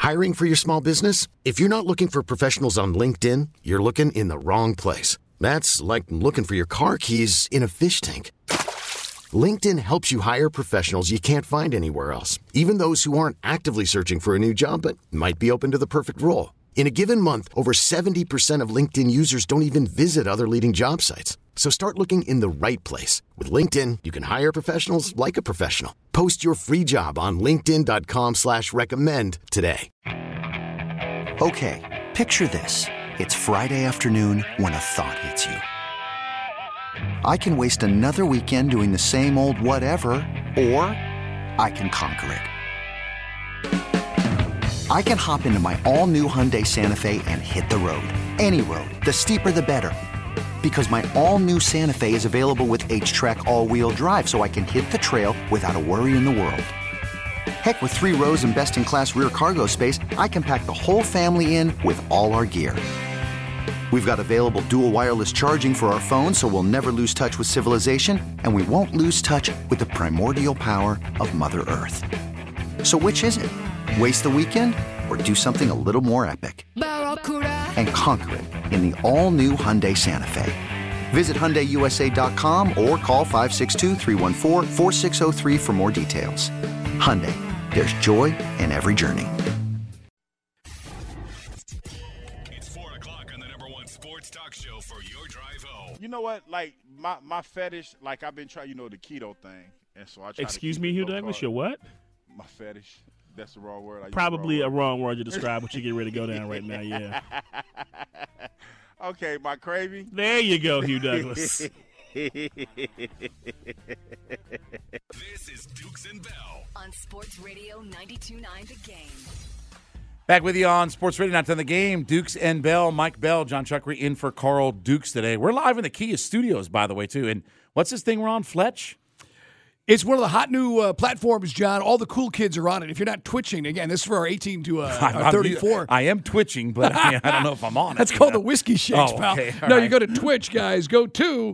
Hiring for your small business? If you're not looking for professionals on LinkedIn, you're looking in the wrong place. That's like looking for your car keys in a fish tank. LinkedIn helps you hire professionals you can't find anywhere else, even those who aren't actively searching for a new job but might be open to the perfect role. In a given month, over 70% of LinkedIn users don't even visit other leading job sites. So start looking in the right place. With LinkedIn, you can hire professionals like a professional. Post your free job on linkedin.com/recommend today. Okay, picture this. It's Friday afternoon when a thought hits you. I can waste another weekend doing the same old whatever, or I can conquer it. I can hop into my all-new Hyundai Santa Fe and hit the road. Any road. The steeper, the better. Because my all-new Santa Fe is available with H-Track all-wheel drive, so I can hit the trail without a worry in the world. Heck, with 3 rows and best-in-class rear cargo space, I can pack the whole family in with all our gear. We've got available dual wireless charging for our phones, so we'll never lose touch with civilization, and we won't lose touch with the primordial power of Mother Earth. So which is it? Waste the weekend or do something a little more epic? And conquer it in the all-new Hyundai Santa Fe. Visit HyundaiUSA.com or call 562-314-4603 for more details. Hyundai, there's joy in every journey. It's 4 o'clock on the number one sports talk show for your drive home. You know what? Like, my fetish, like, I've been trying, the keto thing. And so I try Excuse me, Hugh Douglas, your what? My fetish. That's the wrong word. Probably a wrong word to describe what you get ready to go down right now, yeah. Okay, my craving. There you go, Hugh Douglas. This is Dukes and Bell on Sports Radio 92.9 The Game. Back with you on Sports Radio 92.9 The Game. Dukes and Bell, Mike Bell, John Chuckery in for Carl Dukes today. We're live in the Kia Studios, by the way, too. And what's this thing we're on, Fletch? It's one of the hot new platforms, John. All the cool kids are on it. If you're not twitching, again, this is for our 18 to 34. I am twitching, but I don't know if I'm on it. That's called the Whiskey Shakes, pal. Okay. No, right. You go to Twitch, guys. Go to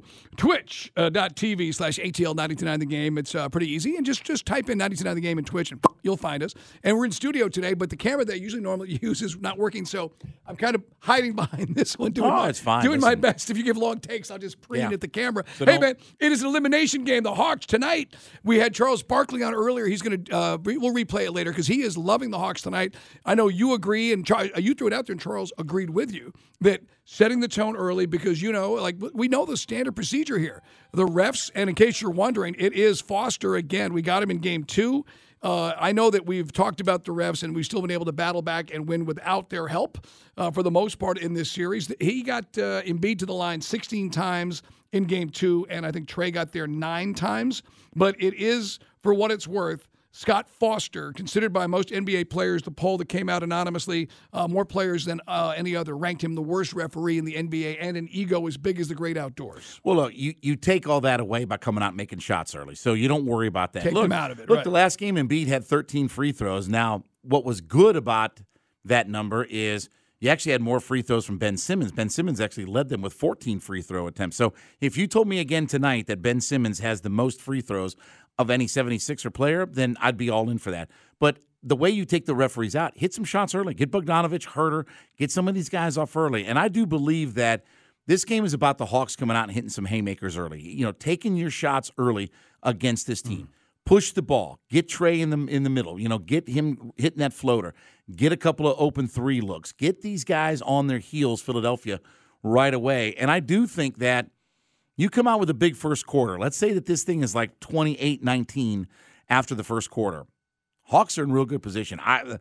twitch.tv/ATL929 The Game. It's pretty easy. And just type in 929 The Game in Twitch, and you'll find us. And we're in studio today, but the camera that I usually normally use is not working, so I'm kind of hiding behind this one. It's fine. Doing my best. If you give long takes, I'll just preen at the camera. So hey, man, it is an elimination game. The Hawks tonight. We had Charles Barkley on earlier. He's going to we'll replay it later because he is loving the Hawks tonight. I know you agree, and you threw it out there, and Charles agreed with you that setting the tone early because, we know the standard procedure here. The refs, and in case you're wondering, it is Foster again. We got him in game 2. I know that we've talked about the refs, and we've still been able to battle back and win without their help for the most part in this series. He got Embiid to the line 16 times in game 2, and I think Trey got there 9 times. But it is, for what it's worth, Scott Foster, considered by most NBA players, the poll that came out anonymously, more players than any other, ranked him the worst referee in the NBA and an ego as big as the great outdoors. Well, look, you take all that away by coming out and making shots early, so you don't worry about that. Take them out of it. Look, right. The last game, Embiid had 13 free throws. Now, what was good about that number is you actually had more free throws from Ben Simmons. Ben Simmons actually led them with 14 free throw attempts. So if you told me again tonight that Ben Simmons has the most free throws of any 76er player, then I'd be all in for that. But the way you take the referees out, hit some shots early. Get Bogdanovich, Herter, get some of these guys off early. And I do believe that this game is about the Hawks coming out and hitting some haymakers early. Taking your shots early against this team. Push the ball. Get Trey in the middle. Get him hitting that floater. Get a couple of open 3 looks. Get these guys on their heels, Philadelphia, right away. And I do think that you come out with a big first quarter. Let's say that this thing is like 28-19 after the first quarter. Hawks are in real good position.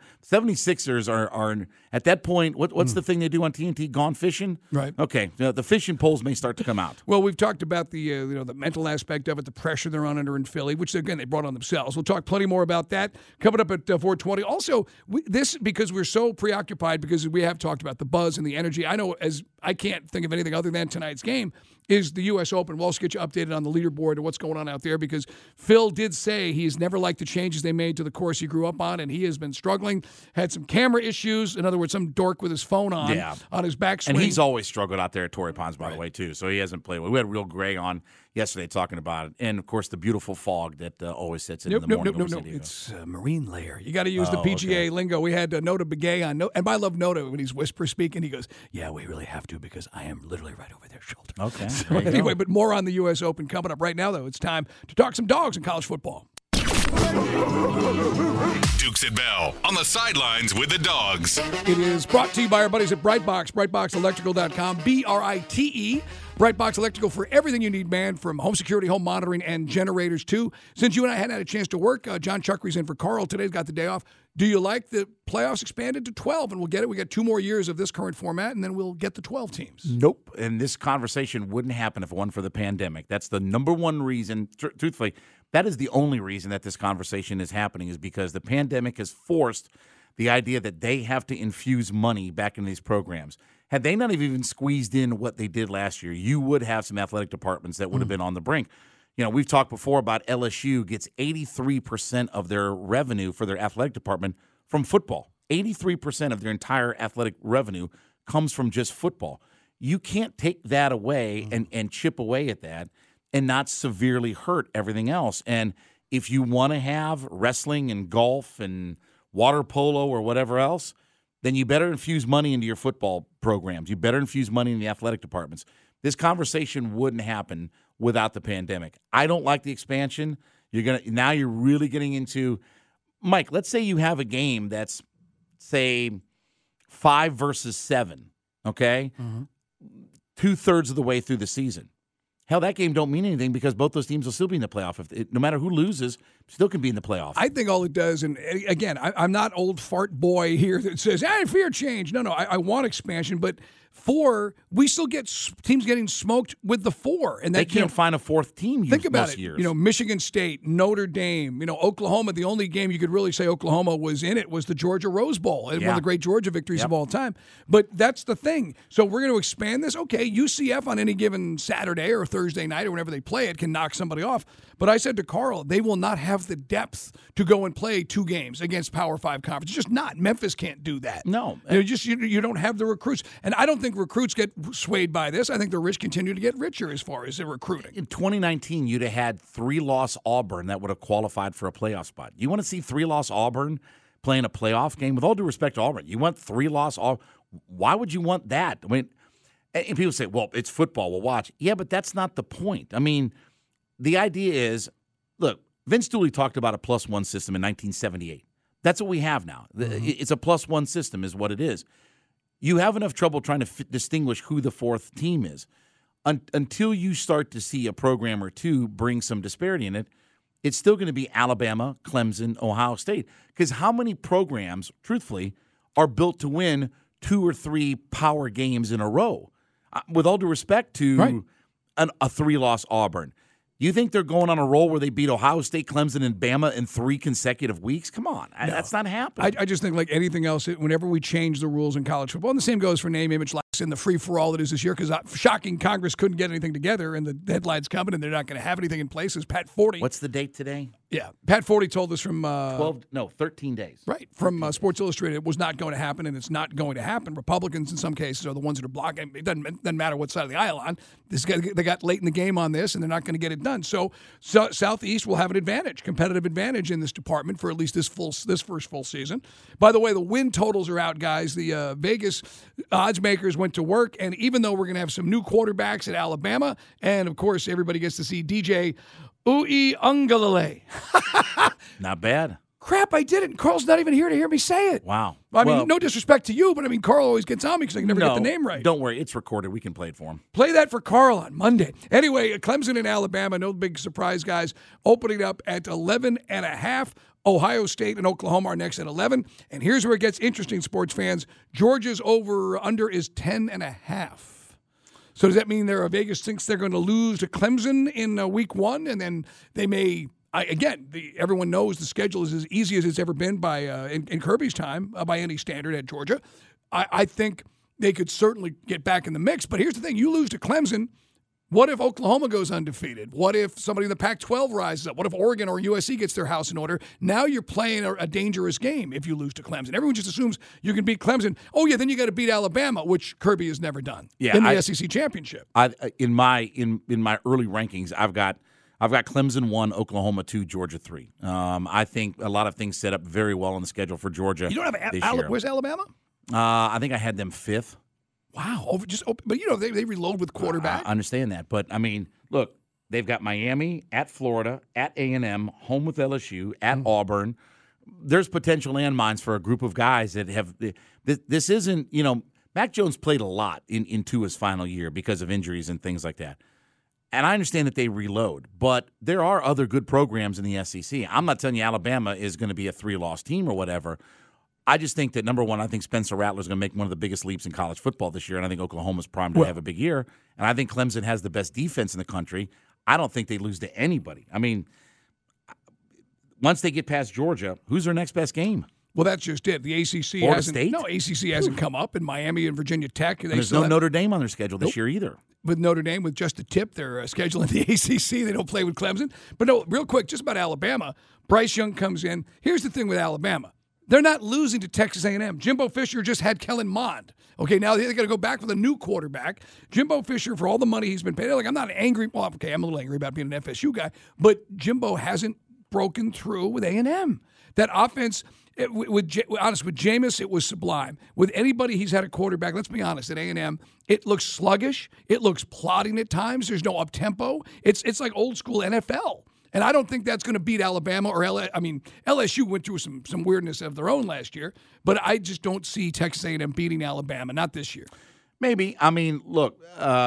76ers are at that point, what's the thing they do on TNT? Gone fishing? Right. Okay. The fishing poles may start to come out. Well, we've talked about the the mental aspect of it, the pressure they're under in Philly, which, again, they brought on themselves. We'll talk plenty more about that coming up at 4:20. Also, because we're so preoccupied, because we have talked about the buzz and the energy. I know as I can't think of anything other than tonight's game is the U.S. Open. We'll also get you updated on the leaderboard and what's going on out there because Phil did say he's never liked the changes they made to the course he grew up on, and he has been struggling, had some camera issues. In other words, some dork with his phone on his backswing. And he's always struggled out there at Torrey Pines, by the way, too, so he hasn't played well. We had Real Gray on yesterday talking about it. And, of course, the beautiful fog that always sets in the morning over San Diego. It's a marine layer. You got to use the PGA lingo. We had Nota Begay on. And I love Nota when he's whisper speaking. He goes, yeah, we really have to because I am literally right over their shoulder. Okay. So anyway, but more on the U.S. Open coming up right now, though. It's time to talk some dogs in college football. Dukes and Bell on the sidelines with the dogs. It is brought to you by our buddies at Brightbox, brightboxelectrical.com, B-R-I-T-E. Brightbox Electrical for everything you need, man, from home security, home monitoring, and generators, too. Since you and I hadn't had a chance to work, John Chuckery's in for Carl. Today's got the day off. Do you like the playoffs expanded to 12? And we'll get it. We got 2 more years of this current format, and then we'll get the 12 teams. Nope. And this conversation wouldn't happen if it wasn't for the pandemic. That's the number one reason, truthfully, that is the only reason that this conversation is happening is because the pandemic has forced the idea that they have to infuse money back in these programs. Had they not even squeezed in what they did last year, you would have some athletic departments that would have been on the brink. You know, we've talked before about LSU gets 83% of their revenue for their athletic department from football. 83% of their entire athletic revenue comes from just football. You can't take that away and chip away at that and not severely hurt everything else. And if you want to have wrestling and golf and water polo or whatever else, then you better infuse money into your football programs. You better infuse money in the athletic departments. This conversation wouldn't happen without the pandemic. I don't like the expansion. Now you're really getting into, Mike, let's say you have a game that's, say, 5 versus 7, okay? 2/3 of the way through the season. Hell, that game don't mean anything because both those teams will still be in the playoff. No matter who loses, still can be in the playoff. I think all it does, and again, I'm not old fart boy here that says, I fear change. No, I want expansion, but 4, we still get teams getting smoked with the 4. And they can't find a 4th team think about most it. years. You know, Michigan State, Notre Dame, Oklahoma, the only game you could really say Oklahoma was in it was the Georgia Rose Bowl. One of the great Georgia victories of all time. But that's the thing. So we're going to expand this. Okay, UCF on any given Saturday or Thursday night or whenever they play it can knock somebody off. But I said to Carl, they will not have the depth to go and play 2 games against Power 5 conference. It's just not. Memphis can't do that. No. You don't have the recruits. And I don't think recruits get swayed by this. I think the rich continue to get richer as far as the recruiting. In 2019, you'd have had 3-loss Auburn that would have qualified for a playoff spot. You want to see 3-loss Auburn playing a playoff game? With all due respect to Auburn, you want 3-loss Auburn? Why would you want that? I mean, and people say, well, it's football. We'll watch. Yeah, but that's not the point. I mean, the idea is, look, Vince Dooley talked about a +1 system in 1978. That's what we have now. It's a +1 system is what it is. You have enough trouble trying to distinguish who the 4th team is. Until you start to see a program or 2 bring some disparity in it, it's still going to be Alabama, Clemson, Ohio State. Because how many programs, truthfully, are built to win 2 or 3 power games in a row? With all due respect to a 3-loss Auburn. You think they're going on a roll where they beat Ohio State, Clemson, and Bama in 3 consecutive weeks? Come on. No. That's not happening. I just think like anything else, whenever we change the rules in college football, and the same goes for name, image, likeness, and the free-for-all that is this year, because shocking Congress couldn't get anything together, and the deadline's coming, and they're not going to have anything in place, as Pat Forty. What's the date today? Yeah. Pat Forty told us from 13 days. Right. From Sports Illustrated, it was not going to happen, and it's not going to happen. Republicans, in some cases, are the ones that are blocking. It doesn't matter what side of the aisle on. They got late in the game on this, and they're not going to get it done. So Southeast will have an advantage, competitive advantage in this department for at least this first full season. By the way, the win totals are out, guys. The Vegas odds makers went to work, and even though we're going to have some new quarterbacks at Alabama, and of course everybody gets to see DJ Uiagalelei. Not bad. Crap, I did it. Carl's not even here to hear me say it. Wow. I mean, no disrespect to you, but I mean, Carl always gets on me because I can never get the name right. Don't worry. It's recorded. We can play it for him. Play that for Carl on Monday. Anyway, Clemson and Alabama, no big surprise, guys, opening up at 11.5. Ohio State and Oklahoma are next at 11. And here's where it gets interesting, sports fans. Georgia's over-under is 10.5. So does that mean Vegas thinks they're going to lose to Clemson in week 1, and then they may... everyone knows the schedule is as easy as it's ever been in Kirby's time by any standard at Georgia. I think they could certainly get back in the mix. But here's the thing. You lose to Clemson, What if Oklahoma goes undefeated? What if somebody in the Pac-12 rises up? What if Oregon or USC gets their house in order? Now you're playing a dangerous game if you lose to Clemson. Everyone just assumes you can beat Clemson. Oh, yeah, then you got to beat Alabama, which Kirby has never done in the SEC championship. In my early rankings, I've got Clemson 1, Oklahoma 2, Georgia 3. I think a lot of things set up very well on the schedule for Georgia. You don't have where's Alabama? I think I had them 5th. Wow. But, they reload with quarterback. I understand that. But, I mean, look, they've got Miami, at Florida, at A&M, home with LSU, at Auburn. There's potential landmines for a group of guys that have – this isn't – Mac Jones played a lot in Tua's final year because of injuries and things like that. And I understand that they reload. But there are other good programs in the SEC. I'm not telling you Alabama is going to be a 3-loss team or whatever. I just think that, number one, I think Spencer Rattler is going to make one of the biggest leaps in college football this year, and I think Oklahoma's primed to have a big year. And I think Clemson has the best defense in the country. I don't think they lose to anybody. I mean, once they get past Georgia, who's their next best game? Well, that's just it. The ACC Florida hasn't. State? No, ACC hasn't come up. And Miami and Virginia Tech. And there's no Notre Dame on their schedule this year either. With Notre Dame, with just a tip, they're scheduling the ACC. They don't play with Clemson. But no, real quick, just about Alabama. Bryce Young comes in. Here's the thing with Alabama. They're not losing to Texas A&M. Jimbo Fisher just had Kellen Mond. Okay, now they got to go back with a new quarterback. Jimbo Fisher, for all the money he's been paid, I'm not angry. Well, okay, I'm a little angry about being an FSU guy, but Jimbo hasn't broken through with A&M. That offense, with Jameis, it was sublime. With anybody he's had a quarterback, let's be honest, at A&M, it looks sluggish. It looks plodding at times. There's no up-tempo. It's like old school NFL. And I don't think that's going to beat Alabama or LSU went through some weirdness of their own last year, but I just don't see Texas A&M beating Alabama, not this year. Maybe. I mean, look,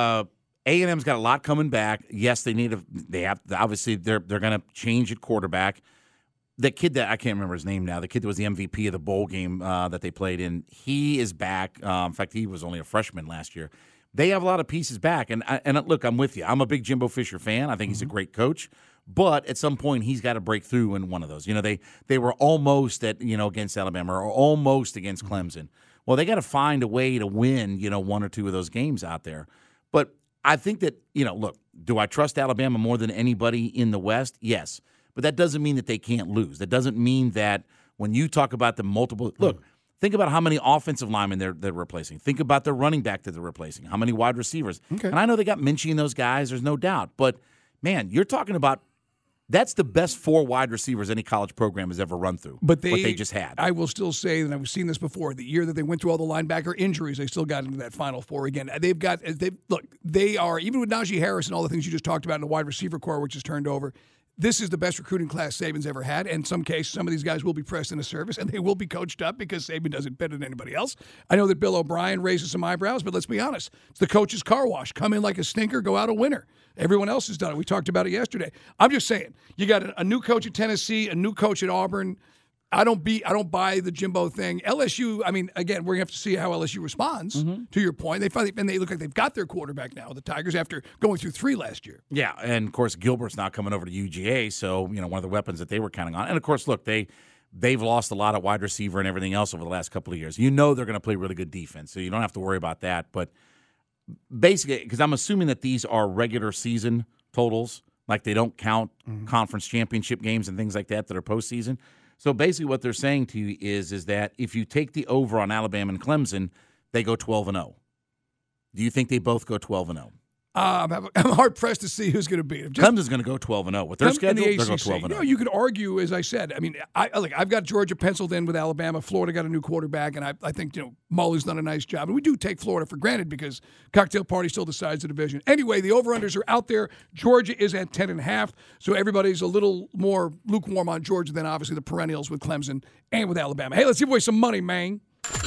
A&M's got a lot coming back. Yes, obviously they're going to change at quarterback. The kid that I can't remember his name now, the kid that was the MVP of the bowl game that they played in, he is back. In fact, he was only a freshman last year. They have a lot of pieces back. And look, I'm with you. I'm a big Jimbo Fisher fan. I think he's a great coach. But at some point, he's got to break through in one of those. They were almost against Alabama or almost against Clemson. Well, they got to find a way to win, one or two of those games out there. But I think that, look, do I trust Alabama more than anybody in the West? Yes. But that doesn't mean that they can't lose. That doesn't mean that when you talk about the multiple – look, think about how many offensive linemen they're replacing. Think about the running back that they're replacing, how many wide receivers. Okay. And I know they got Minchie and those guys. There's no doubt. But, man, you're talking about – that's the best 4 wide receivers any college program has ever run through. But what they just had. I will still say, and I've seen this before, the year that they went through all the linebacker injuries, they still got into that Final Four again. They are, even with Najee Harris and all the things you just talked about in the wide receiver core, which is turned over, this is the best recruiting class Saban's ever had. And in some cases, some of these guys will be pressed into service, and they will be coached up because Saban does it better than anybody else. I know that Bill O'Brien raises some eyebrows, but let's be honest. It's the coach's car wash. Come in like a stinker, go out a winner. Everyone else has done it. We talked about it yesterday. I'm just saying, you got a new coach at Tennessee, a new coach at Auburn. I don't buy the Jimbo thing. LSU, again, we're going to have to see how LSU responds, to your point. They look like they've got their quarterback now, the Tigers, after going through 3 last year. Yeah, and, of course, Gilbert's not coming over to UGA, so, one of the weapons that they were counting on. And, of course, look, they've lost a lot of wide receiver and everything else over the last couple of years. They're going to play really good defense, so you don't have to worry about that. But basically, because I'm assuming that these are regular season totals, like they don't count conference championship games and things like that are postseason. So basically what they're saying to you is that if you take the over on Alabama and Clemson, they go 12-0. Do you think they both go 12-0? I'm hard-pressed to see who's going to beat them. Clemson's going to go 12-0. With their schedule, they're going 12-0. You could argue, as I said, I've got Georgia penciled in with Alabama. Florida got a new quarterback, and I think, Mully's done a nice job. And we do take Florida for granted because cocktail party still decides the division. Anyway, the over-unders are out there. Georgia is at 10.5, so everybody's a little more lukewarm on Georgia than obviously the perennials with Clemson and with Alabama. Hey, let's give away some money, man.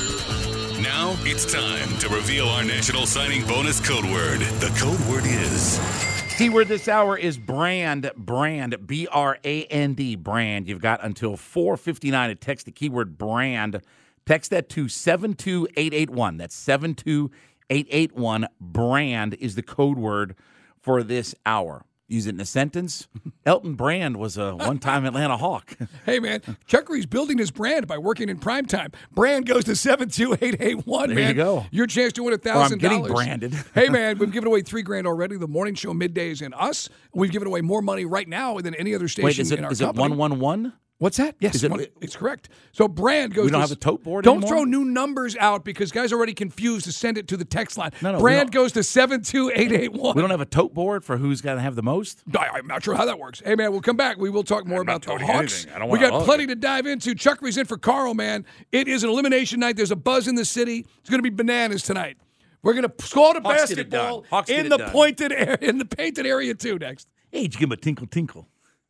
Now it's time to reveal our national signing bonus code word. The code word is... Keyword this hour is brand, B-R-A-N-D, brand. You've got until 4:59 to text the keyword brand. Text that to 72881. That's 72881. Brand is the code word for this hour. use it in a sentence. Elton Brand was a one-time Atlanta Hawk. Hey, man, Chuck Ree's building his brand by working in primetime. Brand goes to 72881, man. There you go. Your chance to win $1,000. Or I'm getting branded. Hey, man, we've given away $3,000 already. The morning show, middays, and us. We've given away more money right now than any other station Wait, is in our it company. 111? What's that? Yes, it's correct. So Brand goes. We don't to, have a tote board Don't anymore? throw new numbers out because guys are already confused to send it to the text line. No, Brand goes to 72881. We don't have a tote board for who's got to have the most? I'm not sure how that works. Hey, man, we'll come back. We will talk more about the Hawks. I don't We wanna got hug plenty it. to dive into. Chuck Ree's in for Carl, man. It is an elimination night. There's a buzz in the city. It's going to be bananas tonight. We're going to score the Hawks get it done. basketball Hawks get in it the done. pointed area, in the painted area too. Next. Hey, did you give him a tinkle tinkle?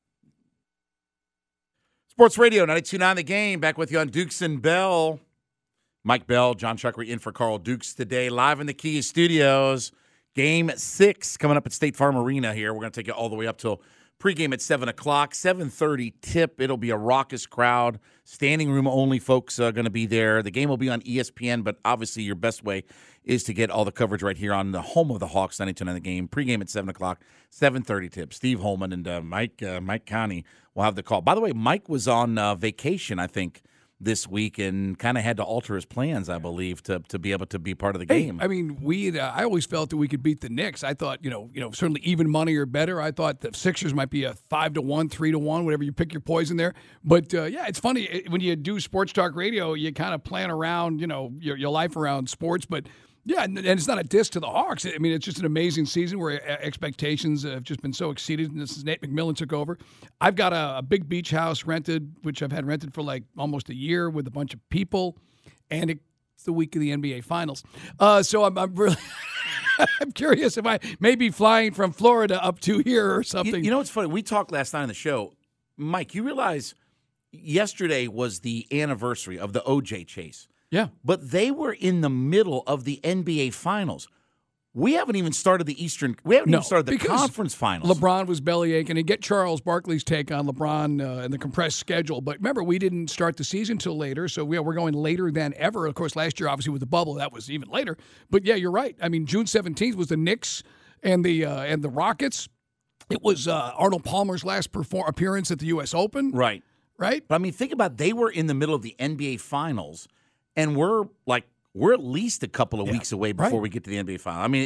Sports Radio 92.9 The Game. Back with you on Dukes and Bell. Mike Bell, John Chuckery in for Carl Dukes today. Live in the Kia Studios. Game 6 coming up at State Farm Arena here. We're going to take you all the way up till pregame at 7 o'clock. 7:30 tip. It'll be a raucous crowd. Standing room only folks are going to be there. The game will be on ESPN, but obviously your best way is to get all the coverage right here on the home of the Hawks, 92.9 The Game. Pregame at 7 o'clock. 7:30 tip. Steve Holman and Mike Connie will have the call. By the way, Mike was on vacation, I think, this week and kind of had to alter his plans, I believe, to be able to be part of the game. I mean, I always felt that we could beat the Knicks. I thought, certainly even money or better. I thought the Sixers might be a 5-1, 3-1, whatever you pick your poison there. But yeah, it's funny when you do sports talk radio, you kind of plan around, your life around sports. But yeah, and it's not a diss to the Hawks. I mean, it's just an amazing season where expectations have just been so exceeded. And since Nate McMillan took over, I've got a big beach house rented, which I've had rented for like almost a year with a bunch of people, and it's the week of the NBA Finals. So I'm really I'm curious if I may be flying from Florida up to here or something. You know what's funny? We talked last night on the show. Mike, you realize yesterday was the anniversary of the OJ chase. Yeah. But they were in the middle of the NBA Finals. We haven't even started the even started the conference finals. LeBron was bellyaching. And get Charles Barkley's take on LeBron and the compressed schedule. But remember, we didn't start the season till later, so we're going later than ever. Of course, last year, obviously, with the bubble, that was even later. But yeah, you're right. I mean, June 17th was the Knicks and the Rockets. It was Arnold Palmer's last appearance at the U.S. Open. Right. Right? But I mean, think about they were in the middle of the NBA Finals, and we're at least a couple of weeks away before we get to the NBA Final. I mean,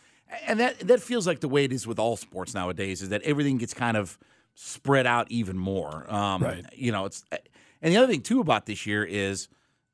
that feels like the way it is with all sports nowadays, is that everything gets kind of spread out even more. Right. And the other thing too about this year is,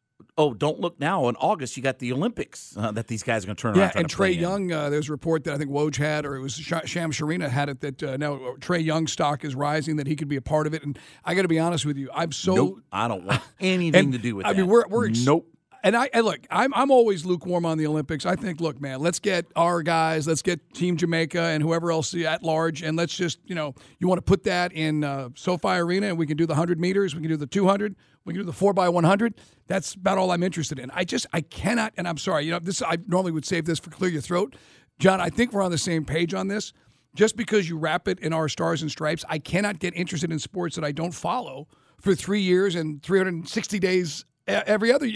don't look now. In August, you got the Olympics that these guys are going to turn around. Yeah, and Trae Young, there's a report that I think Woj had, or it was Sham Sharina had it, that now Trae Young's stock is rising, that he could be a part of it. And I got to be honest with you, I'm so. Nope, I don't want anything to do with that. I mean, we're nope. And look, I'm always lukewarm on the Olympics. I think, look, man, let's get our guys, let's get Team Jamaica and whoever else at large, and let's just, you want to put that in SoFi Arena, and we can do the 100 meters, we can do the 200, we can do the 4x100. That's about all I'm interested in. I cannot, and I'm sorry, I normally would save this for Clear Your Throat. John, I think we're on the same page on this. Just because you wrap it in our Stars and Stripes, I cannot get interested in sports that I don't follow for 3 years and 360 days every other,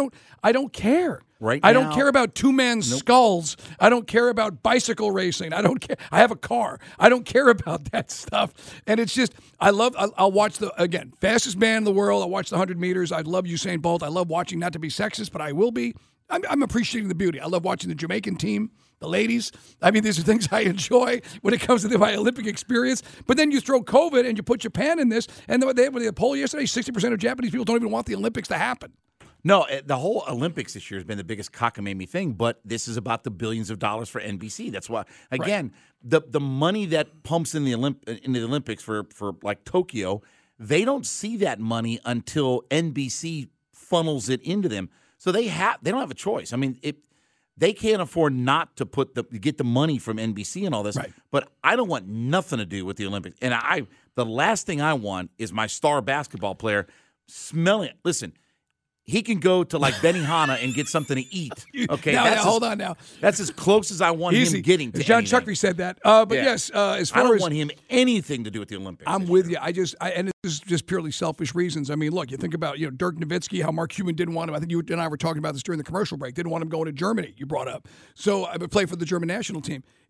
I don't care. Right I now, don't care about two-man skulls. I don't care about bicycle racing. I don't care. I have a car. I don't care about that stuff. And it's just, I'll watch fastest man in the world. I'll watch the 100 meters. I love Usain Bolt. I love watching, not to be sexist, but I will be. I'm appreciating the beauty. I love watching the Jamaican team, the ladies. I mean, these are things I enjoy when it comes to my Olympic experience. But then you throw COVID and you put Japan in this, and they had a poll yesterday, 60% of Japanese people don't even want the Olympics to happen. No, the whole Olympics this year has been the biggest cockamamie thing, but this is about the billions of dollars for NBC. That's why, again, the money that pumps in the Olympics for like Tokyo, they don't see that money until NBC funnels it into them. So they don't have a choice. I mean, they can't afford not to get the money from NBC and all this. Right. But I don't want nothing to do with the Olympics. And the last thing I want is my star basketball player smelling it. Listen, he can go to like Benihana and get something to eat. Okay, hold on now. That's as close as I want him getting to John anything. Chuckery said that. But yes, as far I don't as want him anything to do with the Olympics. I'm with you. And this is just purely selfish reasons. I mean, look, you think about Dirk Nowitzki, how Mark Cuban didn't want him. I think you and I were talking about this during the commercial break. Didn't want him going to Germany. You brought up. So I would play for the German national team.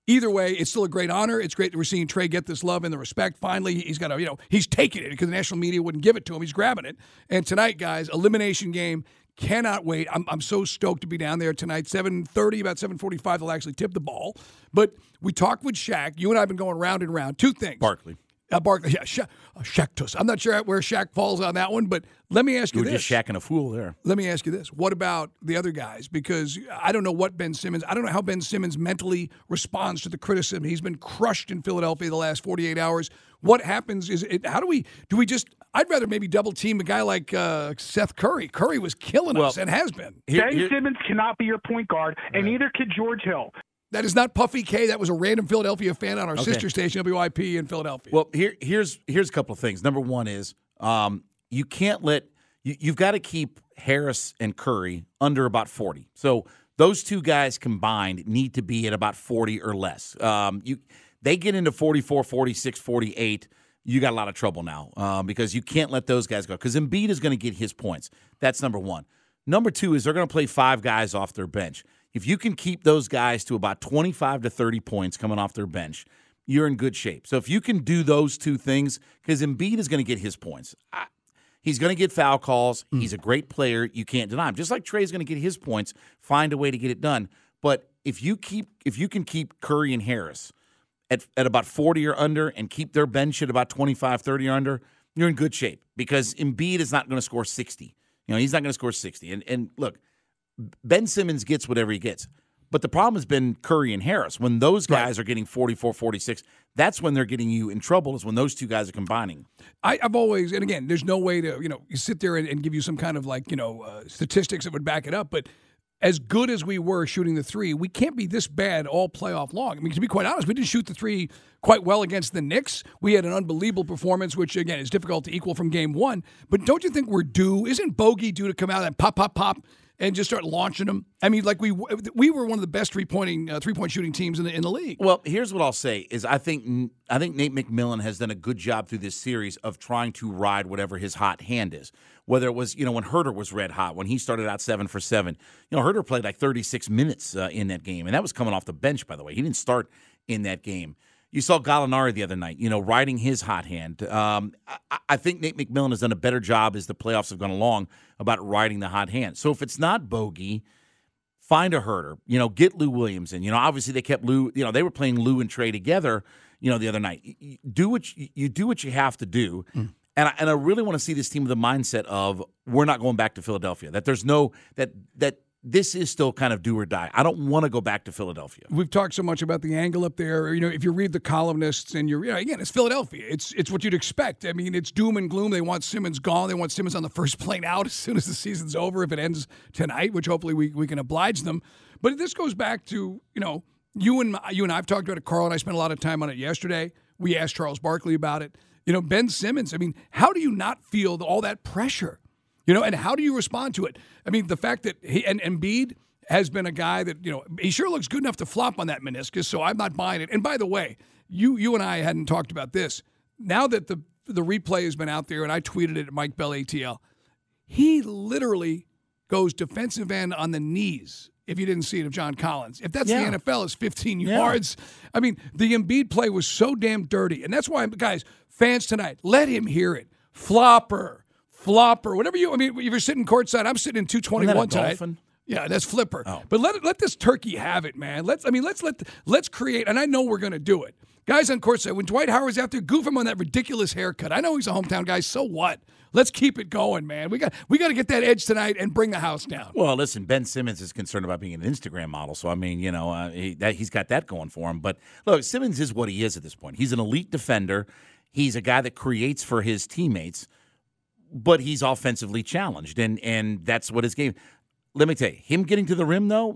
Either way, it's still a great honor. It's great that we're seeing Trey get this love and the respect. Finally, he's got he's taking it because the national media wouldn't give it to him. He's grabbing it. And tonight, guys, elimination game. Cannot wait. I'm so stoked to be down there tonight. 7:30, about 7:45, they'll actually tip the ball. But we talked with Shaq. You and I have been going round and round. Two things. Barkley. Barkley, yeah, Shaq Tuss. I'm not sure where Shaq falls on that one, but let me ask you this. You were just shacking a fool there. Let me ask you this. What about the other guys? Because I don't know what Ben Simmons, I don't know how Ben Simmons mentally responds to the criticism. He's been crushed in Philadelphia the last 48 hours. What happens how do we just, I'd rather maybe double team a guy like Seth Curry. Curry was killing us and has been. Ben Simmons cannot be your point guard, and neither could George Hill. That is not Puffy K. That was a random Philadelphia fan on our sister station, WIP in Philadelphia. Well, here's a couple of things. Number one is you can't you've got to keep Harris and Curry under about 40. So those two guys combined need to be at about 40 or less. They get into 44, 46, 48. You got a lot of trouble now because you can't let those guys go because Embiid is going to get his points. That's number one. Number two is they're going to play 5 guys off their bench. If you can keep those guys to about 25 to 30 points coming off their bench, you're in good shape. So if you can do those two things, because Embiid is going to get his points. He's going to get foul calls. He's a great player. You can't deny him. Just like Trey's going to get his points, find a way to get it done. But if you can keep Curry and Harris at about 40 or under and keep their bench at about 25, 30 or under, you're in good shape because Embiid is not going to score 60. He's not going to score 60. And look, Ben Simmons gets whatever he gets. But the problem has been Curry and Harris. When those guys are getting 44, 46, that's when they're getting you in trouble, is when those two guys are combining. I've always, and again, there's no way to, you sit there and give you some kind of statistics that would back it up. But as good as we were shooting the three, we can't be this bad all playoff long. I mean, to be quite honest, we didn't shoot the three quite well against the Knicks. We had an unbelievable performance, which, again, is difficult to equal from game one. But don't you think we're due? Isn't Bogey due to come out and pop, and just start launching them? I mean, like we were one of the best three-point shooting teams in the league. Well, here's what I'll say is I think Nate McMillan has done a good job through this series of trying to ride whatever his hot hand is. Whether it was, when Herter was red hot, when he started out 7 for 7. Herter played like 36 minutes in that game, and that was coming off the bench, by the way. He didn't start in that game. You saw Gallinari the other night, riding his hot hand. I think Nate McMillan has done a better job as the playoffs have gone along about riding the hot hand. So if it's not Bogey, find a Herter. Get Lou Williams in. Obviously they kept Lou. They were playing Lou and Trey together. The other night. Do what you have to do. And I really want to see this team with the mindset of we're not going back to Philadelphia. That there's no that this is still kind of do or die. I don't want to go back to Philadelphia. We've talked so much about the angle up there. If you read the columnists and again, it's Philadelphia. It's what you'd expect. I mean, it's doom and gloom. They want Simmons gone. They want Simmons on the first plane out as soon as the season's over, if it ends tonight, which hopefully we can oblige them. But this goes back to, you and I've talked about it. Carl and I spent a lot of time on it yesterday. We asked Charles Barkley about it. Ben Simmons, I mean, how do you not feel all that pressure? And how do you respond to it? I mean, the fact that Embiid has been a guy that, he sure looks good enough to flop on that meniscus, so I'm not buying it. And by the way, you and I hadn't talked about this. Now that the replay has been out there, and I tweeted it at Mike Bell ATL, he literally goes defensive end on the knees, if you didn't see it, of John Collins. If that's the NFL, it's 15 yards. I mean, the Embiid play was so damn dirty. And that's why, guys, fans tonight, let him hear it. Flopper, whatever if you're sitting courtside, I'm sitting in 221 tonight. Dolphin? Yeah, that's Flipper. Oh. But let this turkey have it, man. Let's create, and I know we're going to do it. Guys on courtside, when Dwight Howard's out there, goof him on that ridiculous haircut. I know he's a hometown guy, so what? Let's keep it going, man. We got to get that edge tonight and bring the house down. Well, listen, Ben Simmons is concerned about being an Instagram model, so I mean, he's got that going for him. But look, Simmons is what he is at this point. He's an elite defender. He's a guy that creates for his teammates, but he's offensively challenged, and that's what his game. Let me tell you, him getting to the rim, though,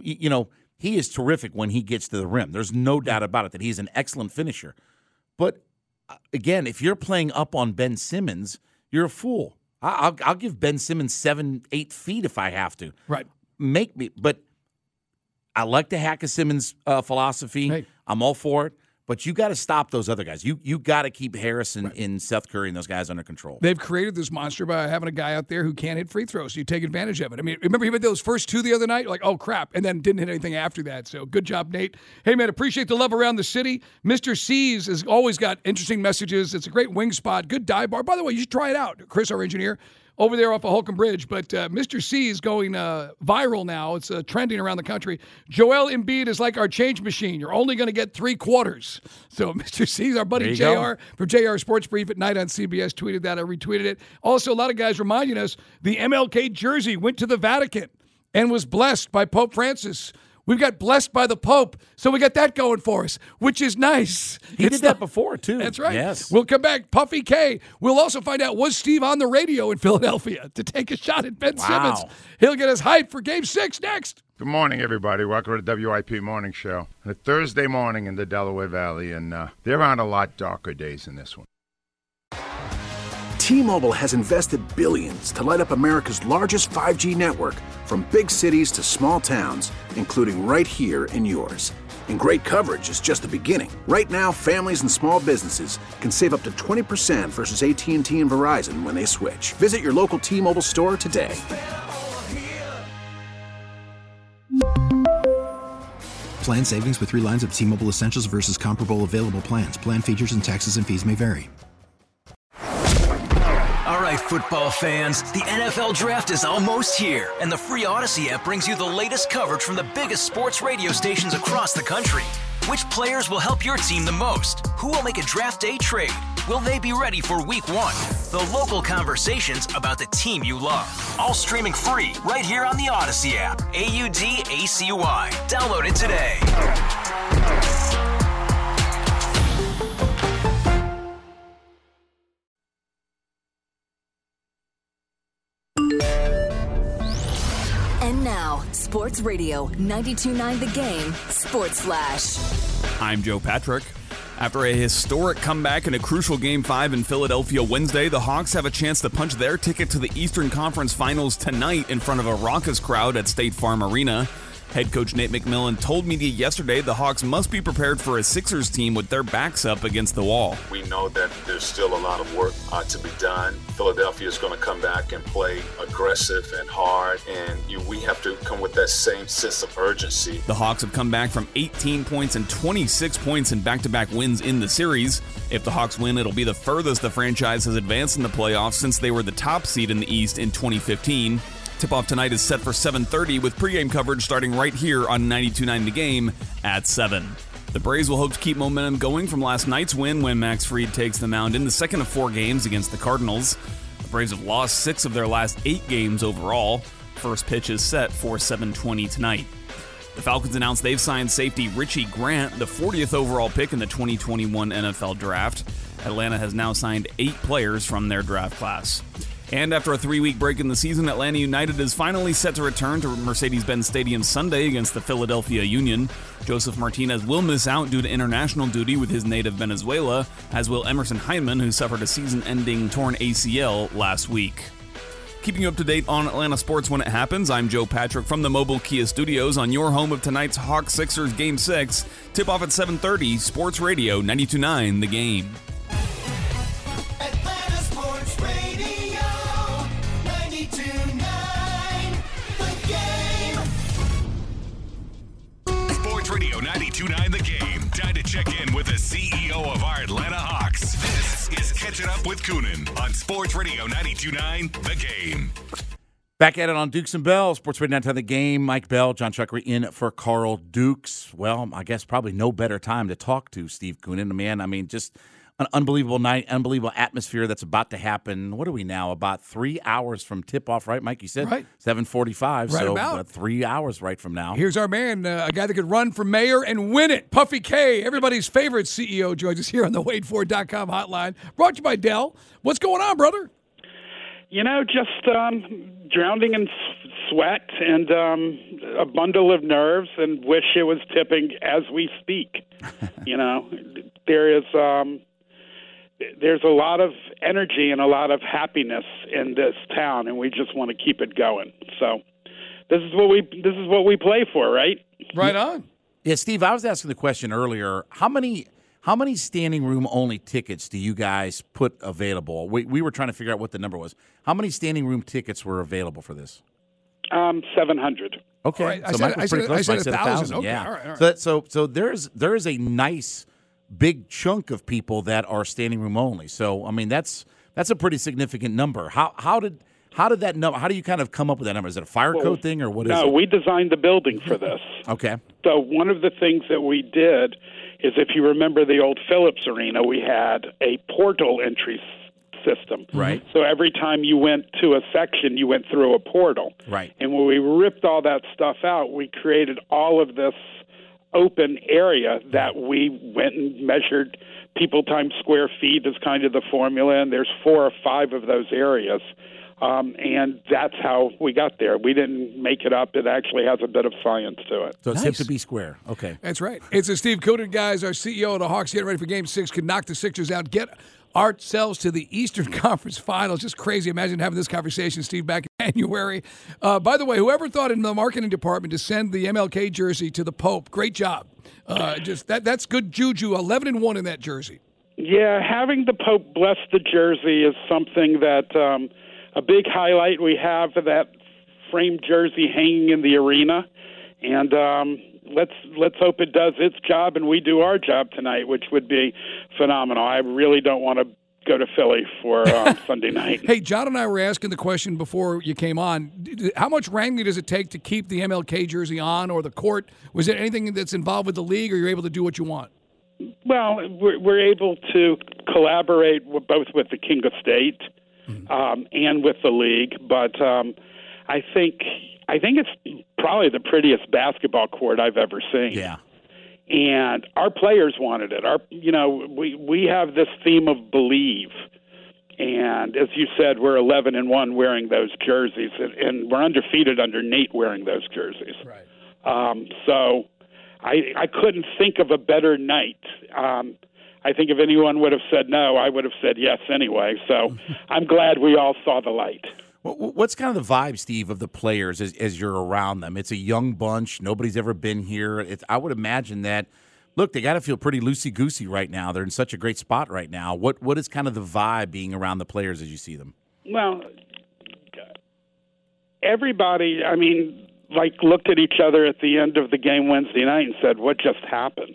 he is terrific when he gets to the rim. There's no doubt about it that he's an excellent finisher. But again, if you're playing up on Ben Simmons, you're a fool. I'll give Ben Simmons 7-8 feet if I have to. Right. But I like the hack of Simmons philosophy. Right. I'm all for it. but you got to stop those other guys. You got to keep Harrison and Seth Curry and those guys under control. They've created this monster by having a guy out there who can't hit free throws. So you take advantage of it. I mean, remember he hit those first two the other night? You're like, oh, crap. And then didn't hit anything after that. So good job, Nate. Hey, man, appreciate the love around the city. Mr. C's has always got interesting messages. It's a great wing spot. Good dive bar. By the way, you should try it out. Chris, our engineer, over there off of Holcomb Bridge. But Mr. C is going viral now. It's trending around the country. Joel Embiid is like our change machine. You're only going to get 3 quarters. So Mr. C, our buddy JR from JR Sports Brief at night on CBS tweeted that. I retweeted it. Also, a lot of guys reminding us the MLK jersey went to the Vatican and was blessed by Pope Francis. We've got blessed by the Pope, so we got that going for us, which is nice. He did that before, too. That's right. Yes. We'll come back. Puffy K. We'll also find out, was Steve on the radio in Philadelphia to take a shot at Ben Simmons? He'll get us hyped for Game 6 next. Good morning, everybody. Welcome to the WIP Morning Show. A Thursday morning in the Delaware Valley, and there aren't a lot darker days than this one. T-Mobile has invested billions to light up America's largest 5G network, from big cities to small towns, including right here in yours. And great coverage is just the beginning. Right now, families and small businesses can save up to 20% versus AT&T and Verizon when they switch. Visit your local T-Mobile store today. Plan savings with 3 lines of T-Mobile Essentials versus comparable available plans. Plan features and taxes and fees may vary. All right, football fans, the NFL Draft is almost here, and the free Odyssey app brings you the latest coverage from the biggest sports radio stations across the country. Which players will help your team the most? Who will make a draft day trade? Will they be ready for Week 1? The local conversations about the team you love. All streaming free right here on the Odyssey app. AUDACY. Download it today. And now, Sports Radio 92.9 The Game, Sports Flash. I'm Joe Patrick. After a historic comeback in a crucial Game 5 in Philadelphia Wednesday, the Hawks have a chance to punch their ticket to the Eastern Conference Finals tonight in front of a raucous crowd at State Farm Arena. Head coach Nate McMillan told media yesterday the Hawks must be prepared for a Sixers team with their backs up against the wall. We know that there's still a lot of work to be done. Philadelphia is going to come back and play aggressive and hard, and we have to come with that same sense of urgency. The Hawks have come back from 18 points and 26 points in back-to-back wins in the series. If the Hawks win, it'll be the furthest the franchise has advanced in the playoffs since they were the top seed in the East in 2015. Tip-off tonight is set for 7:30 with pregame coverage starting right here on 92.9 The Game at 7. The Braves will hope to keep momentum going from last night's win when Max Fried takes the mound in the second of 4 games against the Cardinals. The Braves have lost 6 of their last 8 games overall. First pitch is set for 7:20 tonight. The Falcons announced they've signed safety Richie Grant, the 40th overall pick in the 2021 NFL Draft. Atlanta has now signed 8 players from their draft class. And after a 3-week break in the season, Atlanta United is finally set to return to Mercedes-Benz Stadium Sunday against the Philadelphia Union. Joseph Martinez will miss out due to international duty with his native Venezuela, as will Emerson Hyndman, who suffered a season-ending torn ACL last week. Keeping you up to date on Atlanta sports when it happens, I'm Joe Patrick from the Mobile Kia Studios on your home of tonight's Hawks-Sixers Game 6. Tip-off at 7:30, Sports Radio 92.9 The Game. Radio 92.9 The Game. Time to check in with the CEO of our Atlanta Hawks. This is Catching Up with Coonan on Sports Radio 92.9 The Game. Back at it on Dukes and Bell, Sports Radio 92.9 The Game. Mike Bell, John Chuckery in for Carl Dukes. Well, I guess probably no better time to talk to Steve Koonin. Man, I mean, just an unbelievable night, unbelievable atmosphere that's about to happen. What are we now? About 3 hours from tip-off, right, Mike? You said 7:45, right, so about 3 hours right from now. Here's our man, a guy that could run for mayor and win it. Puffy K, everybody's favorite CEO, joins us here on the WadeFord.com hotline. Brought to you by Dell. What's going on, brother? You know, just drowning in sweat and a bundle of nerves, and wish it was tipping as we speak. You know, there's a lot of energy and a lot of happiness in this town, and we just want to keep it going. So this is what we play for, right? Right on. Yeah, Steve, I was asking the question earlier, how many How many standing room only tickets do you guys put available? We were trying to figure out what the number was. How many standing room tickets were available for this? 700. Okay, Right. so Mike was pretty close. I Mike said said 1,000. Okay, Yeah. all right. So there is a nice big chunk of people that are standing room only. So I mean that's a pretty significant number. How did that number? How do you kind of come up with that number? Is it a fire code thing or what is it? No, we designed the building for this. Okay. So one of the things that we did is, if you remember the old Phillips Arena, we had a portal entry system. Right. So every time you went to a section, you went through a portal. Right. And when we ripped all that stuff out, we created all of this open area that we went and measured. People times square feet is kind of the formula, and there's 4 or 5 of those areas. And that's how we got there. We didn't make it up. It actually has a bit of science to it. So it's hip to be square. Okay. That's right. It's a Steve Coonan, guys, our CEO of the Hawks, getting ready for Game 6. Could knock the Sixers out, get ourselves to the Eastern Conference Finals. Just crazy. Imagine having this conversation, Steve, back in January. By the way, whoever thought in the marketing department to send the MLK jersey to the Pope, great job. That's good juju. 11-1 in that jersey. Yeah, having the Pope bless the jersey is something that a big highlight. We have that framed jersey hanging in the arena, and let's hope it does its job and we do our job tonight, which would be phenomenal. I really don't want to go to Philly for Sunday night. Hey, John and I were asking the question before you came on. How much wrangling does it take to keep the MLK jersey on or the court? Was there anything that's involved with the league, or you're able to do what you want? Well, we're able to collaborate both with the King of State and with the league, but I think it's probably the prettiest basketball court I've ever seen. Yeah. And our players wanted it. We have this theme of believe, and as you said, we're 11-1 wearing those jerseys, and we're undefeated under Nate wearing those jerseys. Right. So I couldn't think of a better night. I think if anyone would have said no, I would have said yes anyway. So I'm glad we all saw the light. What's kind of the vibe, Steve, of the players as you're around them? It's a young bunch. Nobody's ever been here. I would imagine that, look, they got to feel pretty loosey-goosey right now. They're in such a great spot right now. What is kind of the vibe being around the players as you see them? Well, everybody, looked at each other at the end of the game Wednesday night and said, what just happened?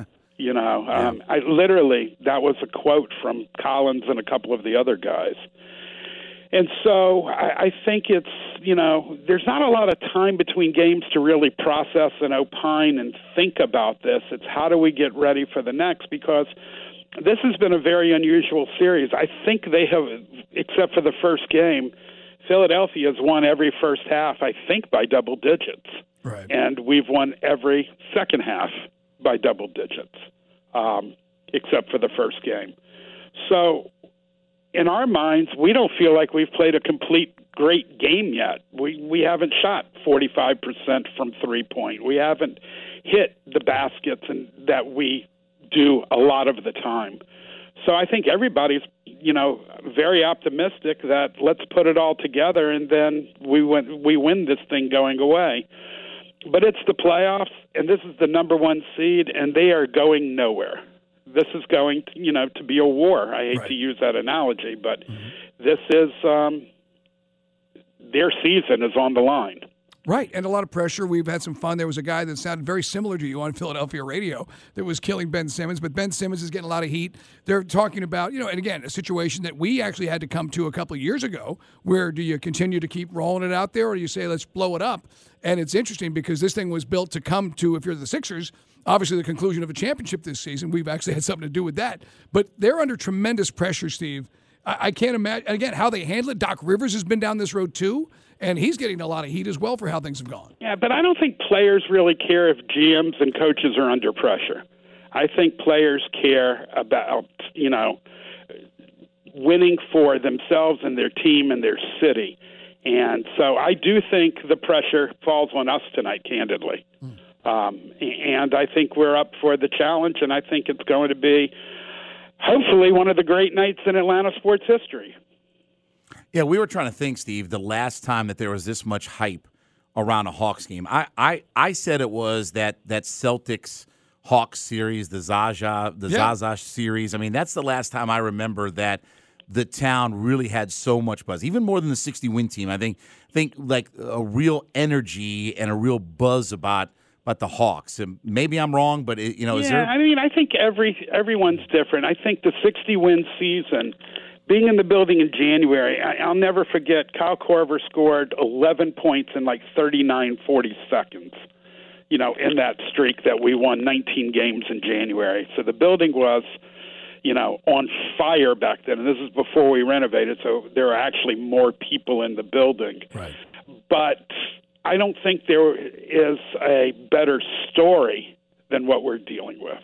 I literally, that was a quote from Collins and a couple of the other guys. And so I think it's, there's not a lot of time between games to really process and opine and think about this. It's how do we get ready for the next, because this has been a very unusual series. I think they have, except for the first game, Philadelphia has won every first half, I think, by double digits. Right. And we've won every second half by double digits, except for the first game. So in our minds, we don't feel like we've played a complete great game yet. We haven't shot 45% from three-point. We haven't hit the baskets that we do a lot of the time. So I think everybody's, very optimistic that let's put it all together and then we win this thing going away. But it's the playoffs, and this is the number 1 seed, and they are going nowhere. This is going, to be a war. I hate to use that analogy, but this is their season is on the line. Right, and a lot of pressure. We've had some fun. There was a guy that sounded very similar to you on Philadelphia radio that was killing Ben Simmons, but Ben Simmons is getting a lot of heat. They're talking about, and again, a situation that we actually had to come to a couple of years ago, where do you continue to keep rolling it out there, or do you say, let's blow it up? And it's interesting because this thing was built to come to, if you're the Sixers, obviously the conclusion of a championship this season. We've actually had something to do with that. But they're under tremendous pressure, Steve. I can't imagine, again, how they handle it. Doc Rivers has been down this road too, and he's getting a lot of heat as well for how things have gone. Yeah, but I don't think players really care if GMs and coaches are under pressure. I think players care about, winning for themselves and their team and their city. And so I do think the pressure falls on us tonight, candidly. And I think we're up for the challenge, and I think it's going to be hopefully one of the great nights in Atlanta sports history. Yeah, we were trying to think, Steve, the last time that there was this much hype around a Hawks game. I said it was that Celtics Hawks series, the Zaza series. I mean, that's the last time I remember that the town really had so much buzz, even more than the 60-win team. I think like a real energy and a real buzz about the Hawks. And maybe I'm wrong, but is there? I mean, I think everyone's different. I think the 60-win season, being in the building in January, I'll never forget. Kyle Korver scored 11 points in like 39, 40 seconds. In that streak that we won 19 games in January. So the building was, on fire back then. And this is before we renovated, so there are actually more people in the building. Right. But I don't think there is a better story than what we're dealing with.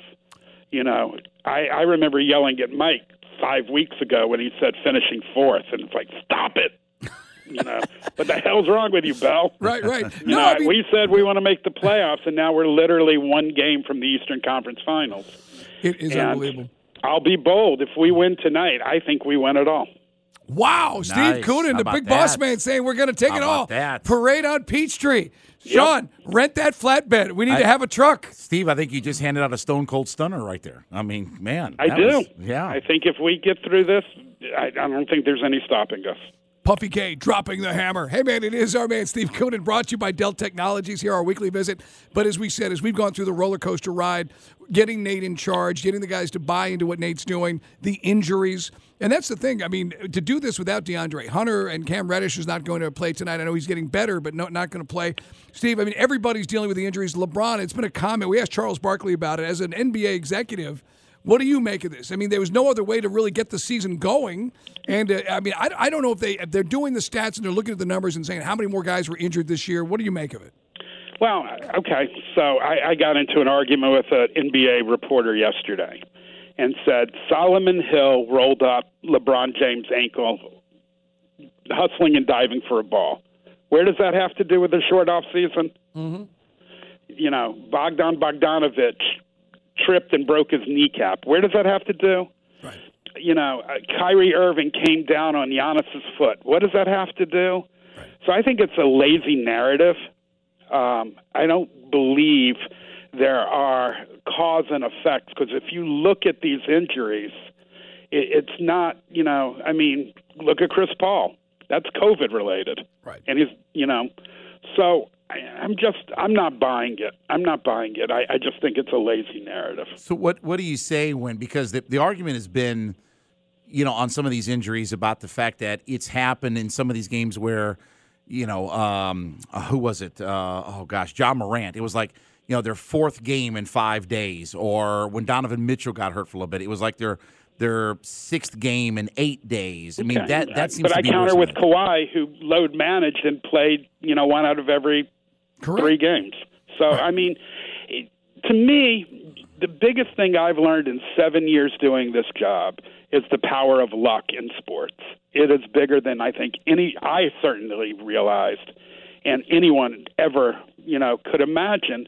I remember yelling at Mike 5 weeks ago when he said finishing fourth, and it's like, stop it. What the hell's wrong with you, Bell? Right. We said we want to make the playoffs, and now we're literally one game from the Eastern Conference Finals. It is unbelievable. I'll be bold. If we win tonight, I think we win it all. Wow, Steve Nice. Koonin, the big boss man, saying we're going to take How it about all. that? Parade on Peachtree. Sean, rent that flatbed. We need to have a truck. Steve, I think you just handed out a stone cold stunner right there. I mean, man. I do. Yeah. I think if we get through this, I don't think there's any stopping us. Puffy K dropping the hammer. Hey, man, it is our man Steve Koonin, brought to you by Dell Technologies here, our weekly visit. But as we said, as we've gone through the roller coaster ride, getting Nate in charge, getting the guys to buy into what Nate's doing, the injuries. And that's the thing. I mean, to do this without DeAndre Hunter and Cam Reddish is not going to play tonight. I know he's getting better, but not going to play. Steve, I mean, everybody's dealing with the injuries. LeBron, it's been a comment. We asked Charles Barkley about it. As an NBA executive, what do you make of this? I mean, there was no other way to really get the season going. And, I don't know if they're doing the stats and they're looking at the numbers and saying how many more guys were injured this year. What do you make of it? Well, okay. So I got into an argument with an NBA reporter yesterday and said Solomon Hill rolled up LeBron James' ankle, hustling and diving for a ball. Where does that have to do with the short off season? Mm-hmm. Bogdan Bogdanovic tripped and broke his kneecap. Where does that have to do? Right. Kyrie Irving came down on Giannis's foot. What does that have to do? Right. So I think it's a lazy narrative. I don't believe there are cause and effects, because if you look at these injuries, it's not, look at Chris Paul. That's COVID related. Right. And so I'm not buying it. I just think it's a lazy narrative. So what do you say because the argument has been, on some of these injuries about the fact that it's happened in some of these games where, who was it? Ja Morant. It was like, their fourth game in 5 days, or when Donovan Mitchell got hurt for a little bit, it was like their sixth game in 8 days. I mean, that seems to be. But I counter with Kawhi, who load managed and played, one out of every 3 games. So, I mean, to me, the biggest thing I've learned in 7 years doing this job is the power of luck in sports. It is bigger than I think I certainly realized, and anyone ever, could imagine.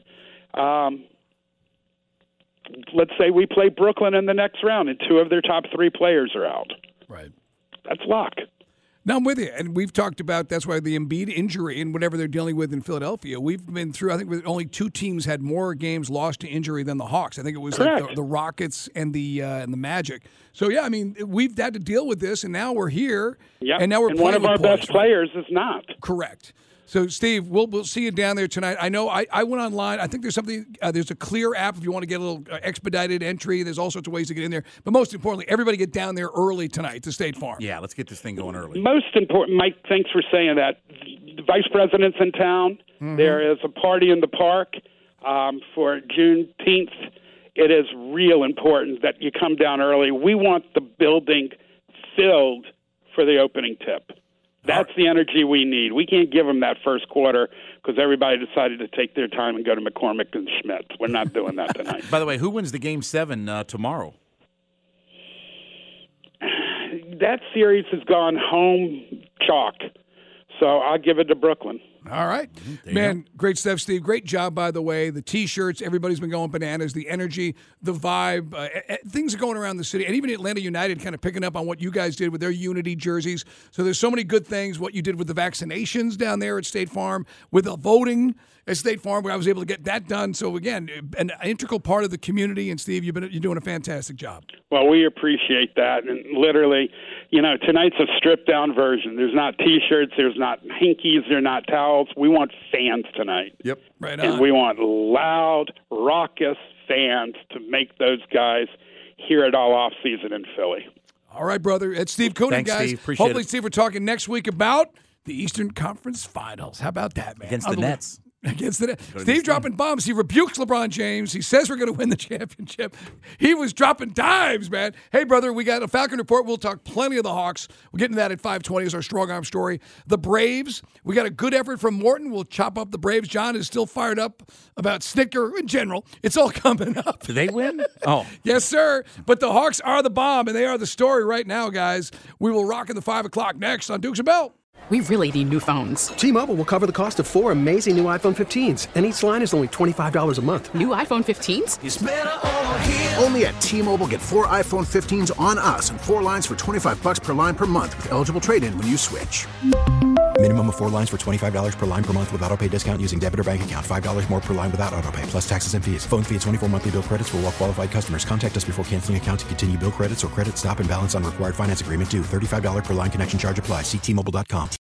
Let's say we play Brooklyn in the next round and 2 of their top 3 players are out. Right. That's luck. No, I'm with you. And we've talked about that's why the Embiid injury and whatever they're dealing with in Philadelphia. We've been through, I think only 2 teams had more games lost to injury than the Hawks. I think it was like the Rockets and the Magic. So, yeah, I mean, we've had to deal with this, and now we're here. Yeah. And now we're and playing one of our best players is not. Correct. So, Steve, we'll see you down there tonight. I know I went online. I think there's something. There's a Clear app if you want to get a little expedited entry. There's all sorts of ways to get in there. But most importantly, everybody get down there early tonight to State Farm. Yeah, let's get this thing going early. Most important, Mike, thanks for saying that. The vice president's in town. Mm-hmm. There is a party in the park for Juneteenth. It is real important that you come down early. We want the building filled for the opening tip. That's the energy we need. We can't give them that first quarter because everybody decided to take their time and go to McCormick and Schmidt. We're not doing that tonight. By the way, who wins the Game 7 tomorrow? That series has gone home chalk, so I'll give it to Brooklyn. All right. Man, great stuff, Steve. Great job, by the way. The T-shirts, everybody's been going bananas. The energy, the vibe, things are going around the city. And even Atlanta United kind of picking up on what you guys did with their Unity jerseys. So there's so many good things. What you did with the vaccinations down there at State Farm, with the voting at State Farm, where I was able to get that done. So, again, an integral part of the community. And, Steve, you're doing a fantastic job. Well, we appreciate that. And literally, tonight's a stripped-down version. There's not T-shirts. There's not hankies. There's not towels. We want fans tonight. Yep. Right on. And we want loud, raucous fans to make those guys hear it all off season in Philly. All right, brother. It's Steve Coonan, Thanks, guys. Steve. Appreciate Hopefully, it. Steve, we're talking next week about the Eastern Conference Finals. How about that, man? Against the Nets. Against the Nets. Steve dropping bombs. He rebukes LeBron James. He says we're going to win the championship. He was dropping dimes, man. Hey, brother, we got a Falcon Report. We'll talk plenty of the Hawks. We'll get into that at 5:20 as our strong arm story. The Braves. We got a good effort from Morton. We'll chop up the Braves. John is still fired up about Snicker in general. It's all coming up. Did they win? Oh. Yes, sir. But the Hawks are the bomb, and they are the story right now, guys. We will rock in the 5 o'clock next on Dukes and Bell. We really need new phones. T-Mobile will cover the cost of 4 amazing new iPhone 15s, and each line is only $25 a month. New iPhone 15s? It's better over here. Only at T-Mobile, get 4 iPhone 15s on us and 4 lines for $25 per line per month with eligible trade-in when you switch. Minimum of 4 lines for $25 per line per month with autopay discount using debit or bank account. $5 more per line without autopay, plus taxes and fees. Phone fee at 24 monthly bill credits for well-qualified customers. Contact us before canceling account to continue bill credits or credit stop and balance on required finance agreement due. $35 per line connection charge applies. See T-Mobile.com.